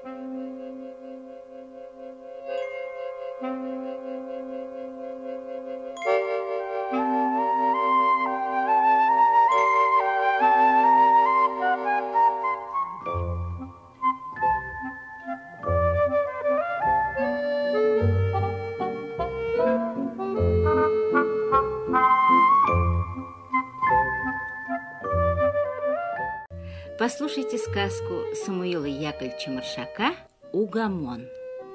Послушайте сказку Самуила Яковлевича Маршака «Угомон».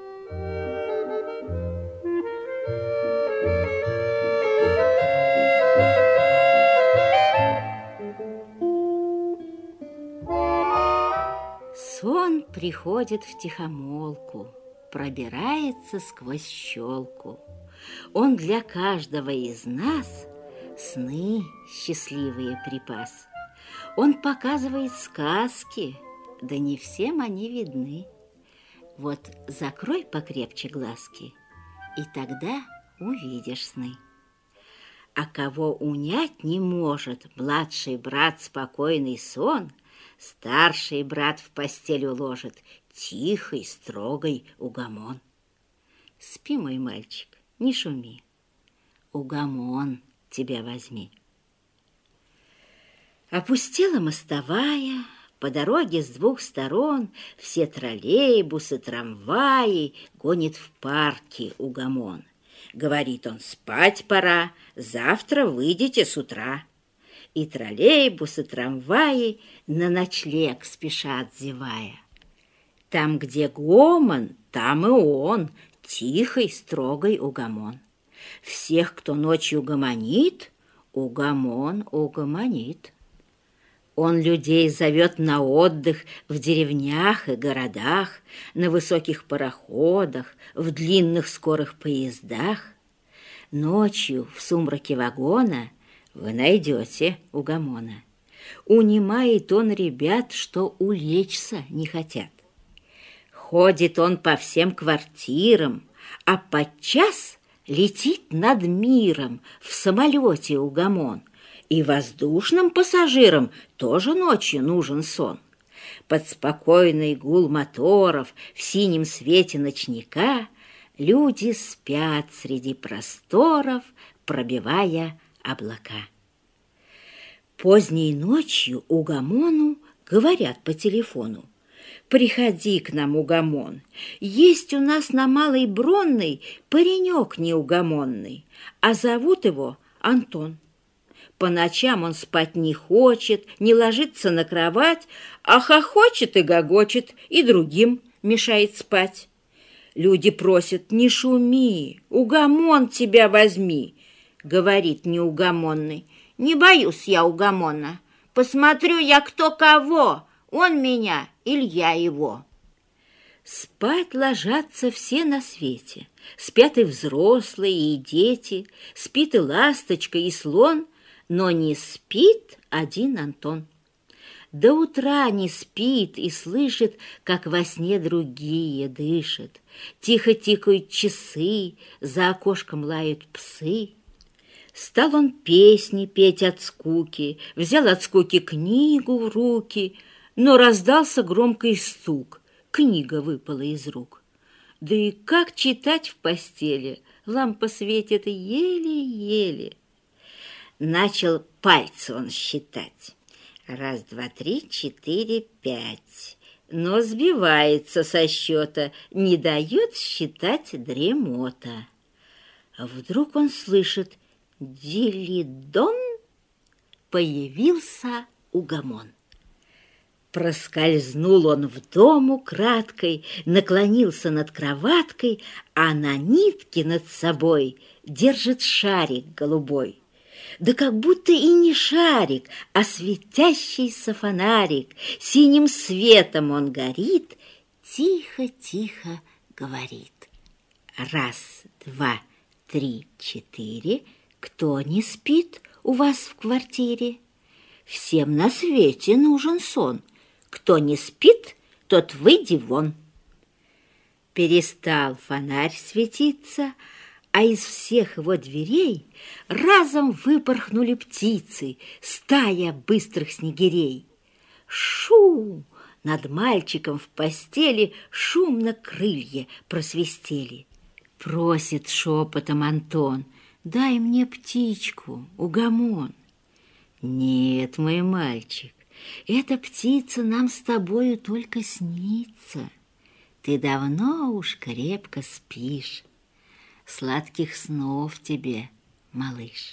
Сон приходит втихомолку, пробирается сквозь щелку. Он для каждого из нас сны счастливые припас. Он показывает сказки, да не всем они видны. Вот закрой покрепче глазки, и тогда увидишь сны. А кого унять не может младший брат спокойный сон, старший брат в постель уложит тихий, строгой угомон. Спи, мой мальчик, не шуми, угомон тебя возьми. Опустела мостовая, по дороге с двух сторон все троллейбусы, трамваи гонит в парке угомон. Говорит он: спать пора, завтра выйдете с утра. И троллейбусы, трамваи на ночлег спешат, зевая. Там, где гомон, там и он, тихий, строгой угомон. Всех, кто ночью гомонит, угомон угомонит. Он людей зовет на отдых в деревнях и городах, на высоких пароходах, в длинных скорых поездах. Ночью в сумраке вагона вы найдете угомона. Унимает он ребят, что улечься не хотят. Ходит он по всем квартирам, а подчас летит над миром в самолете угомон. И воздушным пассажирам тоже ночью нужен сон. Под спокойный гул моторов в синем свете ночника люди спят среди просторов, пробивая облака. Поздней ночью угомону говорят по телефону: приходи к нам, угомон, есть у нас на Малой Бронной паренек неугомонный, а зовут его Антон. По ночам он спать не хочет, не ложится на кровать, а хохочет и гогочет, и другим мешает спать. Люди просят: не шуми, угомон тебя возьми. Говорит неугомонный: не боюсь я угомона, посмотрю я кто кого, он меня или я его. Спать ложатся все на свете, спят и взрослые, и дети, спит и ласточка, и слон, но не спит один Антон. До утра не спит и слышит, как во сне другие дышат. Тихо тикают часы, за окошком лают псы. Стал он песни петь от скуки, взял от скуки книгу в руки, но раздался громкий стук, книга выпала из рук. Да и как читать в постели, лампа светит еле-еле. Начал пальцы он считать. 1, 2, 3, 4, 5. Но сбивается со счета, не дает считать дремота. А вдруг он слышит: дилидон, появился угомон. Проскользнул он в дом украдкой, наклонился над кроваткой, а на нитке над собой держит шарик голубой. Да как будто и не шарик, а светящийся фонарик. Синим светом он горит, тихо-тихо говорит: 1, 2, 3, 4. Кто не спит у вас в квартире? Всем на свете нужен сон. Кто не спит, тот выйди вон. Перестал фонарь светиться, а из всех его дверей разом выпорхнули птицы, стая быстрых снегирей. Шу! Над мальчиком в постели шумно крылья просвистели. Просит шепотом Антон: «Дай мне птичку, угомон». «Нет, мой мальчик, эта птица нам с тобою только снится. Ты давно уж крепко спишь. Сладких снов тебе, малыш».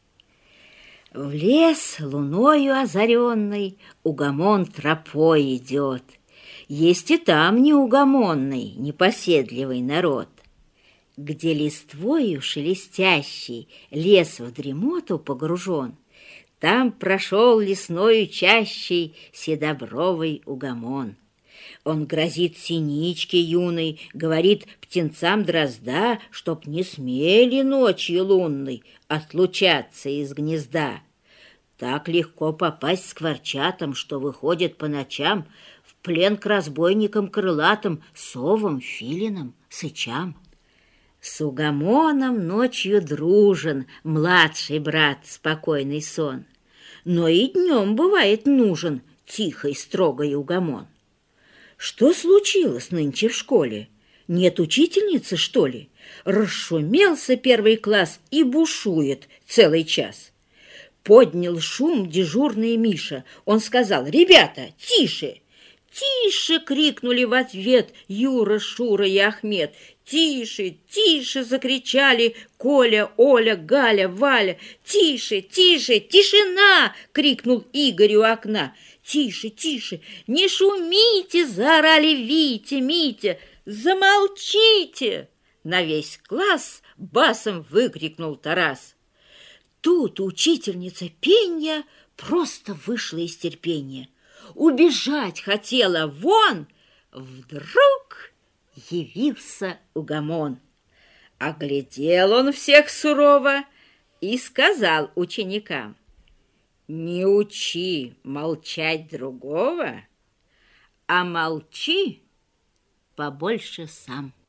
В лес луною озаренный угомон тропой идет. Есть и там неугомонный, непоседливый народ. Где листвою шелестящий лес в дремоту погружен, там прошел лесною чащей седобровый угомон. Он грозит синичке юной, говорит птенцам дрозда, чтоб не смели ночью лунной отлучаться из гнезда. Так легко попасть скворчатам, что выходят по ночам в плен к разбойникам крылатым, совам, филинам, сычам. С угомоном ночью дружен младший брат спокойный сон, но и днем бывает нужен тихий строгий угомон. Что случилось нынче в школе? Нет учительницы, что ли? Расшумелся первый класс и бушует целый час. Поднял шум дежурный Миша. Он сказал: «Ребята, тише!» «Тише!» — крикнули в ответ Юра, Шура и Ахмед. «Тише! Тише!» — закричали Коля, Оля, Галя, Валя. «Тише! Тише! Тишина!» — крикнул Игорь у окна. «Тише! Тише! Не шумите!» — заорали Витя, Митя. «Замолчите!» — на весь класс басом выкрикнул Тарас. Тут учительница пенья просто вышла из терпения. Убежать хотела вон, вдруг явился угомон. Оглядел он всех сурово и сказал ученикам: «Не учи молчать другого, а молчи побольше сам».